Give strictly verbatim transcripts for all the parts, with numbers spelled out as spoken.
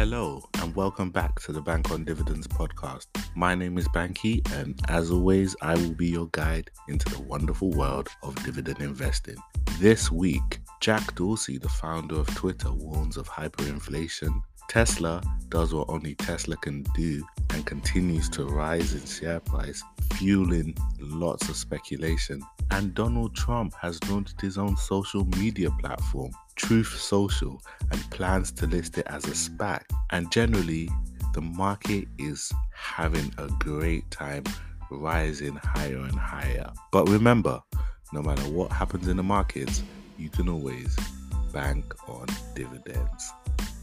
Hello and welcome back to the Bank on Dividends podcast. My name is Banky, and as always, I will be your guide into the wonderful world of dividend investing. This week, Jack Dorsey, the founder of Twitter, warns of hyperinflation. Tesla does what only Tesla can do and continues to rise in share price, fueling lots of speculation. And Donald Trump has launched his own social media platform, Truth Social, and plans to list it as a SPAC. And generally, the market is having a great time, rising higher and higher. But remember, no matter what happens in the markets, you can always bank on dividends.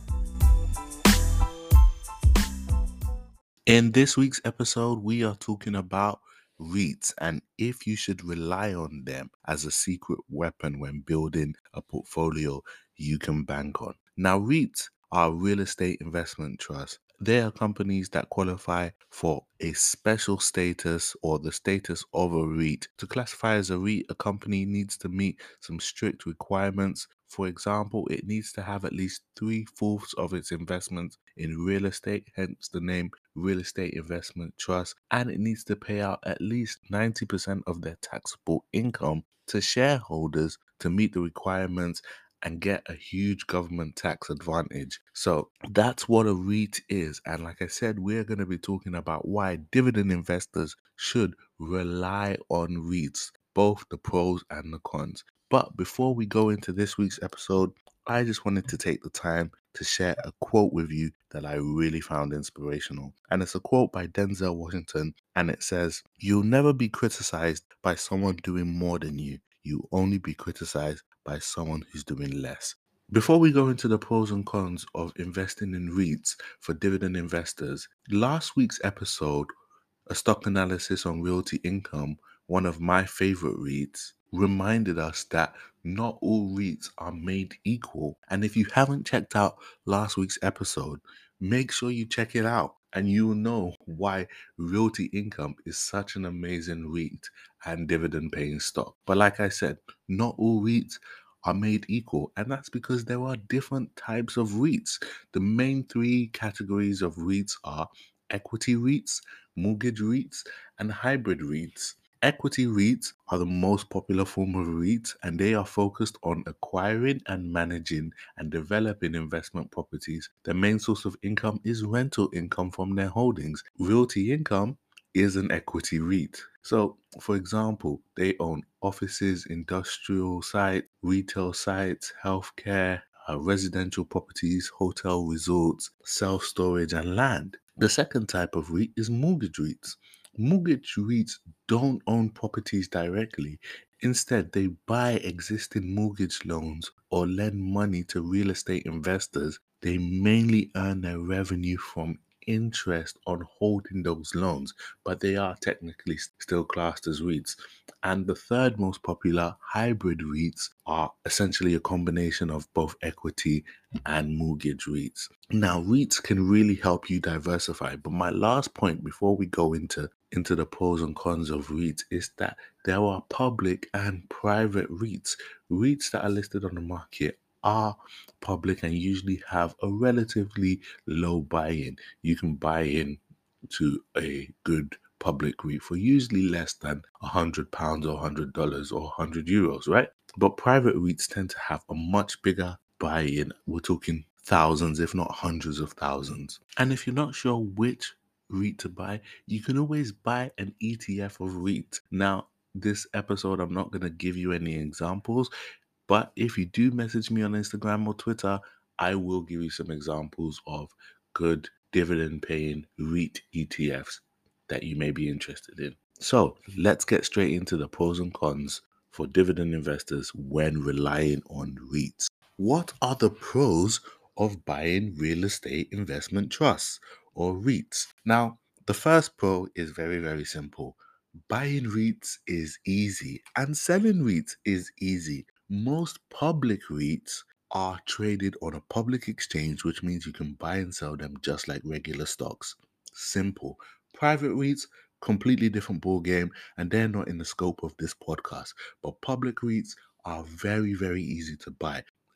In this week's episode, we are talking about REITs and if you should rely on them as a secret weapon when building a portfolio you can bank on. Now, REITs are real estate investment trusts. They are companies that qualify for a special status or the status of a REIT. To classify as a REIT, a company needs to meet some strict requirements. For example, it needs to have at least three-fourths of its investments in real estate, hence the name Real Estate Investment Trust, and it needs to pay out at least ninety percent of their taxable income to shareholders to meet the requirements and get a huge government tax advantage. So that's what a REIT is. And like I said, we're going to be talking about why dividend investors should rely on REITs, both the pros and the cons. But before we go into this week's episode, I just wanted to take the time to share a quote with you that I really found inspirational. And it's a quote by Denzel Washington, and it says, "You'll never be criticized by someone doing more than you. You'll only be criticized by someone who's doing less." Before we go into the pros and cons of investing in REITs for dividend investors, last week's episode, a stock analysis on Realty Income, one of my favorite REITs, reminded us that not all REITs are made equal. And if you haven't checked out last week's episode, make sure you check it out and you will know why Realty Income is such an amazing REIT and dividend paying stock. But like I said, not all REITs are made equal, and that's because there are different types of REITs. The main three categories of REITs are equity REITs, mortgage REITs, and hybrid REITs. Equity REITs are the most popular form of REITs, and they are focused on acquiring and managing and developing investment properties. Their main source of income is rental income from their holdings. Realty Income is an equity REIT. So, for example, they own offices, industrial sites, retail sites, healthcare, uh, residential properties, hotel resorts, self-storage, and land. The second type of REIT is mortgage REITs. Mortgage REITs don't own properties directly. Instead, they buy existing mortgage loans or lend money to real estate investors. They mainly earn their revenue from interest on holding those loans, but they are technically still classed as REITs. And the third most popular, hybrid REITs, are essentially a combination of both equity and mortgage REITs. Now, REITs can really help you diversify, but my last point before we go into, into the pros and cons of REITs is that there are public and private REITs. REITs that are listed on the market are public and usually have a relatively low buy-in. You can buy in to a good public REIT for usually less than one hundred pounds or one hundred dollars or one hundred euros, right? But private REITs tend to have a much bigger buy-in. We're talking thousands, if not hundreds of thousands. And if you're not sure which REIT to buy, you can always buy an E T F of REIT. Now, this episode, I'm not going to give you any examples, but if you do message me on Instagram or Twitter, I will give you some examples of good dividend paying REIT E T Fs that you may be interested in. So let's get straight into the pros and cons for dividend investors when relying on REITs. What are the pros of buying real estate investment trusts or REITs? Now, the first pro is very, very simple. Buying REITs is easy and selling REITs is easy. Most public REITs are traded on a public exchange, which means you can buy and sell them just like regular stocks. Simple. Private REITs, completely different ball game, and they're not in the scope of this podcast. But public REITs are very, very easy to buy.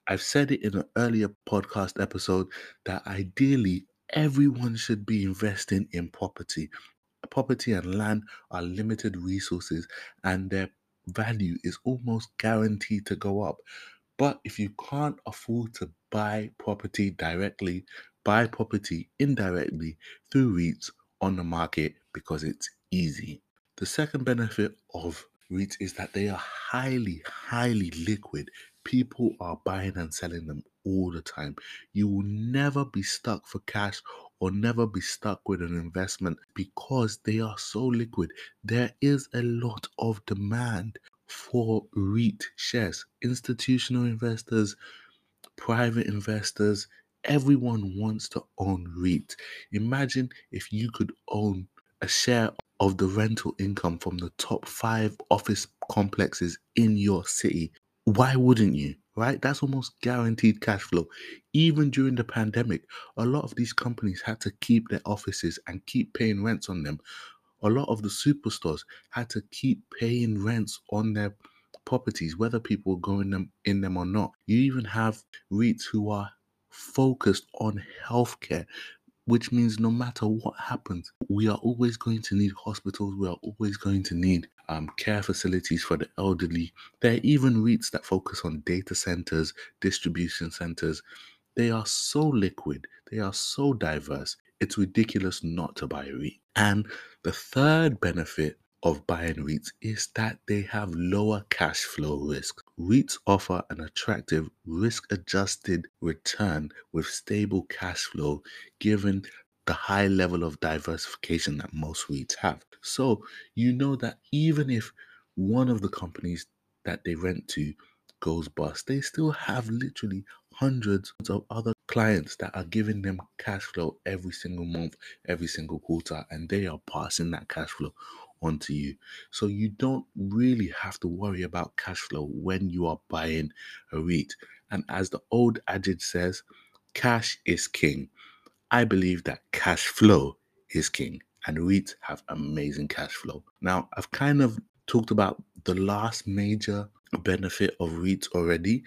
I've said it in an earlier podcast episode that ideally everyone should be investing in property. Property and land are limited resources and their value is almost guaranteed to go up. But if you can't afford to buy property directly, buy property indirectly through REITs on the market because it's easy. The second benefit of REITs is that they are highly, highly liquid. People are buying and selling them all the time. You will never be stuck for cash or never be stuck with an investment because they are so liquid. There is a lot of demand for REIT shares. Institutional investors, private investors, everyone wants to own REIT. Imagine if you could own a share of the rental income from the top five office complexes in your city. Why wouldn't you? Right? That's almost guaranteed cash flow. Even during the pandemic, a lot of these companies had to keep their offices and keep paying rents on them. A lot of the superstores had to keep paying rents on their properties, whether people were going them in them or not. You even have REITs who are focused on healthcare, which means no matter what happens, we are always going to need hospitals. We are always going to need um, care facilities for the elderly. There are even REITs that focus on data centers, distribution centers. They are so liquid. They are so diverse. It's ridiculous not to buy a REIT. And the third benefit of buying REITs is that they have lower cash flow risk. REITs offer an attractive risk adjusted return with stable cash flow given the high level of diversification that most REITs have. So you know that even if one of the companies that they rent to goes bust, they still have literally hundreds of other clients that are giving them cash flow every single month, every single quarter, and they are passing that cash flow onto you. So you don't really have to worry about cash flow when you are buying a REIT. And as the old adage says, cash is king. I believe that cash flow is king, and REITs have amazing cash flow. Now, I've kind of talked about the last major benefit of REITs already,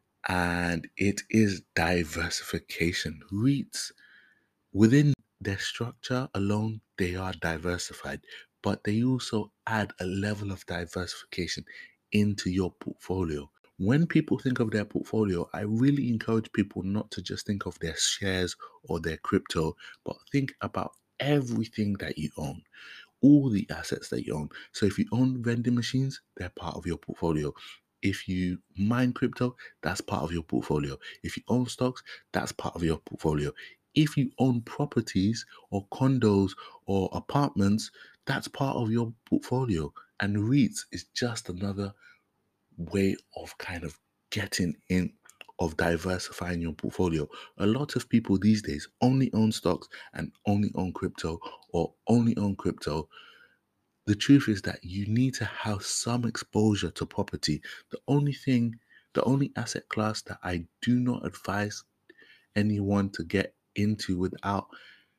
and it is diversification. REITs, within their structure alone, they are diversified, but they also add a level of diversification into your portfolio. When people think of their portfolio, I really encourage people not to just think of their shares or their crypto, but think about everything that you own, all the assets that you own. So if you own vending machines, they're part of your portfolio. If you mine crypto, that's part of your portfolio. If you own stocks, that's part of your portfolio. If you own properties or condos or apartments, that's part of your portfolio. And REITs is just another way of kind of getting in, of diversifying your portfolio. A lot of people these days only own stocks and only own crypto or only own crypto. The truth is that you need to have some exposure to property. The only thing, the only asset class that I do not advise anyone to get into without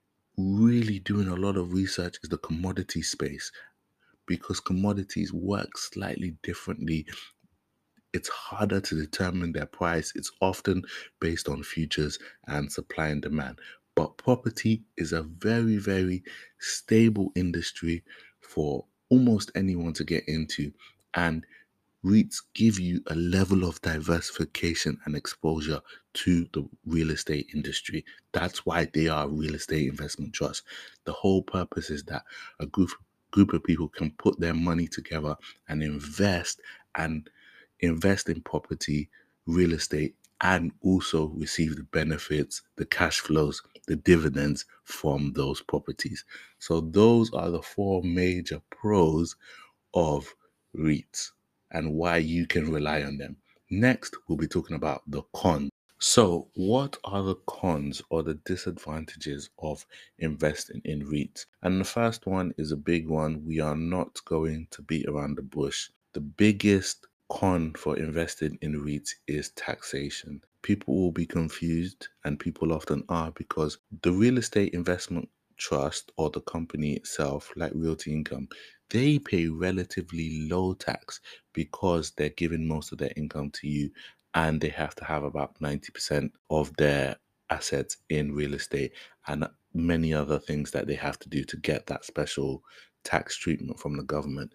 really doing a lot of research is the commodity space, because commodities work slightly differently. It's harder to determine their price. It's often based on futures and supply and demand. But property is a very, very stable industry for almost anyone to get into. And REITs give you a level of diversification and exposure to the real estate industry. That's why they are real estate investment trusts. The whole purpose is that a group group of people can put their money together and invest and invest in property, real estate, and also receive the benefits, the cash flows, the dividends from those properties. So those are the four major pros of REITs and why you can rely on them. Next, we'll be talking about the cons. So, what are the cons or the disadvantages of investing in REITs? And the first one is a big one. We are not going to beat around the bush. The biggest con for investing in REITs is taxation. People will be confused, and people often are, because the real estate investment trust or the company itself, like Realty Income, they pay relatively low tax because they're giving most of their income to you and they have to have about ninety percent of their assets in real estate and many other things that they have to do to get that special tax treatment from the government.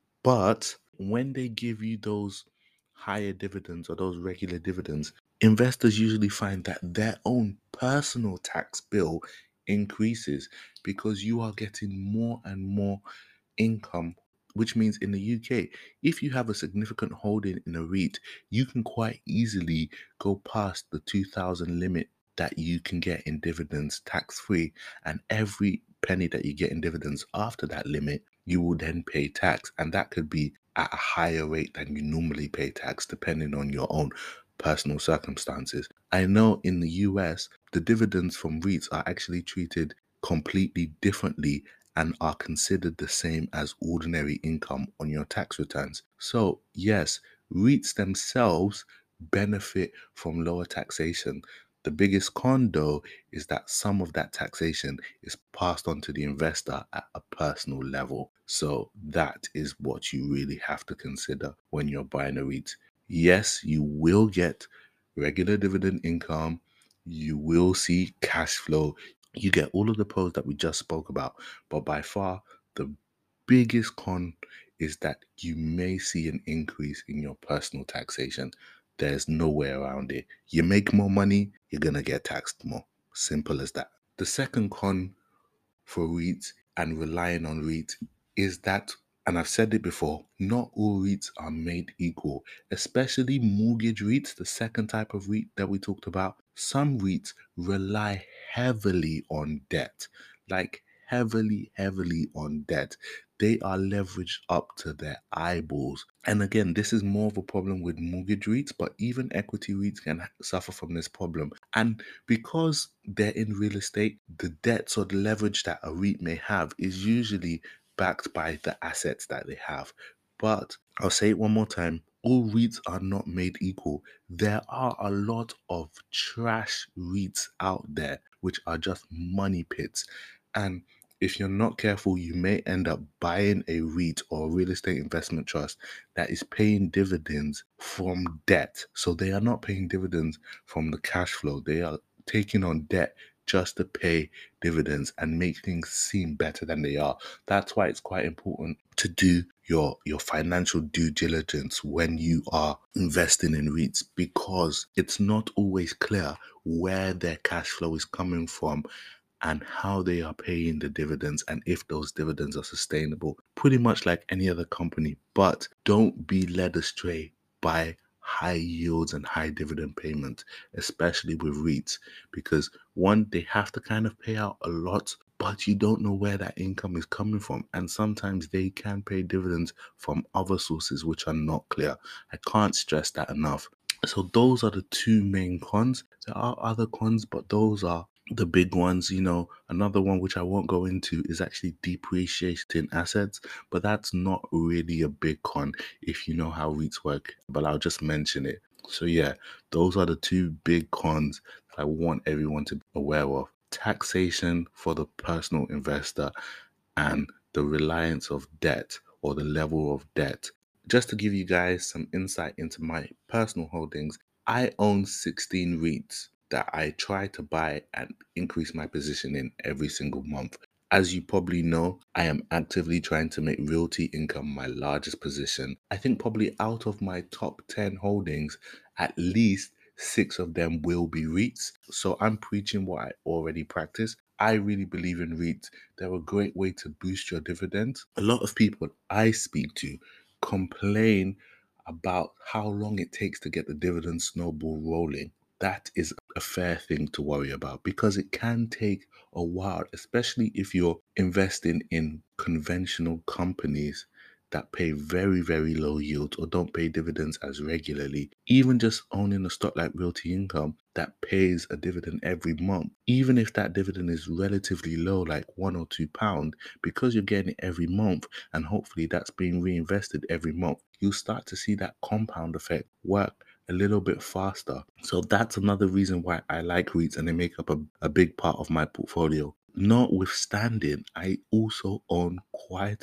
But when they give you those higher dividends or those regular dividends, investors usually find that their own personal tax bill increases because you are getting more and more income, which means in the U K, if you have a significant holding in a REIT, you can quite easily go past the two thousand limit that you can get in dividends tax free. And every penny that you get in dividends after that limit, you will then pay tax. And that could be at a higher rate than you normally pay tax, depending on your own personal circumstances. I know in the U S, the dividends from REITs are actually treated completely differently and are considered the same as ordinary income on your tax returns. So, yes, REITs themselves benefit from lower taxation. The biggest con, though, is that some of that taxation is passed on to the investor at a personal level. So, that is what you really have to consider when you're buying a REIT. Yes, you will get regular dividend income, you will see cash flow, you get all of the pros that we just spoke about, but by far the biggest con is that you may see an increase in your personal taxation. There's no way around it. You make more money, you're going to get taxed more. Simple as that. The second con for REITs and relying on REITs is that, and I've said it before, not all REITs are made equal, especially mortgage REITs, the second type of REIT that we talked about. Some REITs rely heavily on debt, like heavily, heavily on debt. They are leveraged up to their eyeballs. And again, this is more of a problem with mortgage REITs, but even equity REITs can suffer from this problem. And because they're in real estate, the debts or the leverage that a REIT may have is usually backed by the assets that they have. But I'll say it one more time, all REITs are not made equal. There are a lot of trash REITs out there which are just money pits. And if you're not careful, you may end up buying a REIT or a real estate investment trust that is paying dividends from debt. So they are not paying dividends from the cash flow. They are taking on debt just to pay dividends and make things seem better than they are. That's why it's quite important to do your your financial due diligence when you are investing in REITs, because it's not always clear where their cash flow is coming from and how they are paying the dividends and if those dividends are sustainable, pretty much like any other company. But don't be led astray by high yields and high dividend payments, especially with REITs, because one, they have to kind of pay out a lot, but you don't know where that income is coming from. And sometimes they can pay dividends from other sources which are not clear. I can't stress that enough. So those are the two main cons. There are other cons, but those are the big ones. You know, another one which I won't go into is actually depreciating assets, but that's not really a big con if you know how REITs work, but I'll just mention it. So yeah, those are the two big cons that I want everyone to be aware of. Taxation for the personal investor and the reliance of debt or the level of debt. Just to give you guys some insight into my personal holdings, I own sixteen REITs that I try to buy and increase my position in every single month. As you probably know, I am actively trying to make realty income my largest position. I think probably out of my top ten holdings, at least six of them will be REITs. So I'm preaching what I already practice. I really believe in REITs. They're a great way to boost your dividends. A lot of people I speak to complain about how long it takes to get the dividend snowball rolling. That is a fair thing to worry about because it can take a while, especially if you're investing in conventional companies that pay very, very low yields or don't pay dividends as regularly. Even just owning a stock like Realty Income that pays a dividend every month, even if that dividend is relatively low, like one or two pound, because you're getting it every month and hopefully that's being reinvested every month, you'll start to see that compound effect work a little bit faster. So that's another reason why I like REITs and they make up a, a big part of my portfolio. Notwithstanding, I also own quite a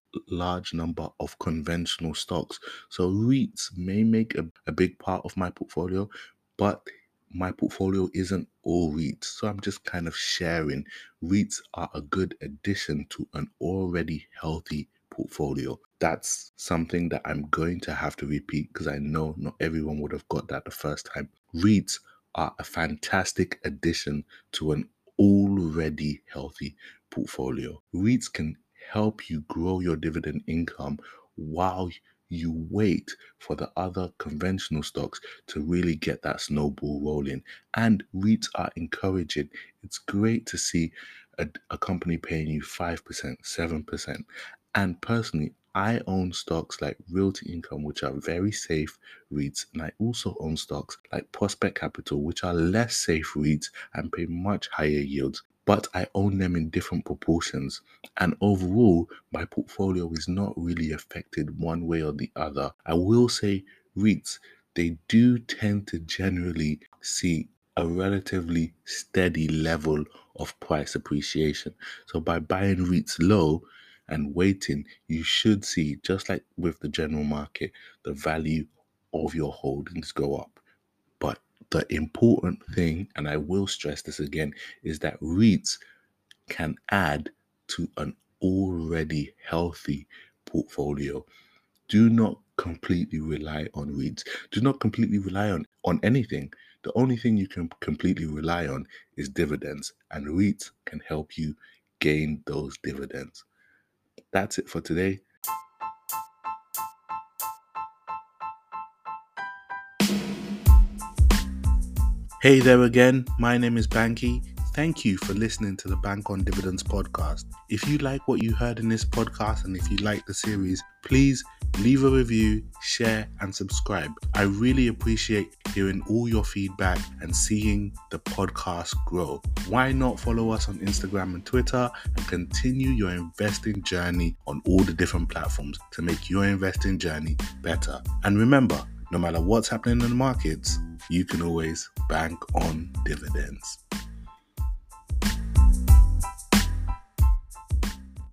large number of conventional stocks. So REITs may make a, a big part of my portfolio, but my portfolio isn't all REITs. So I'm just kind of sharing. REITs are a good addition to an already healthy portfolio. That's something that I'm going to have to repeat because I know not everyone would have got that the first time. REITs are a fantastic addition to an already healthy portfolio. REITs can help you grow your dividend income while you wait for the other conventional stocks to really get that snowball rolling. And REITs are encouraging. It's great to see a, a company paying you five percent, seven percent. And personally, I own stocks like Realty Income, which are very safe REITs, and I also own stocks like Prospect Capital, which are less safe REITs and pay much higher yields. But I own them in different proportions. And overall, my portfolio is not really affected one way or the other. I will say REITs, they do tend to generally see a relatively steady level of price appreciation. So by buying REITs low and waiting, you should see, just like with the general market, the value of your holdings go up. But the important thing, and I will stress this again, is that REITs can add to an already healthy portfolio. Do not completely rely on REITs. Do not completely rely on, on anything. The only thing you can completely rely on is dividends, and REITs can help you gain those dividends. That's it for today. Hey there again, my name is Banky. Thank you for listening to the Bank on Dividends podcast. If you like what you heard in this podcast and if you like the series, please leave a review, share and subscribe. I really appreciate hearing all your feedback and seeing the podcast grow. Why not follow us on Instagram and Twitter and continue your investing journey on all the different platforms to make your investing journey better. And remember, no matter what's happening in the markets, you can always bank on dividends.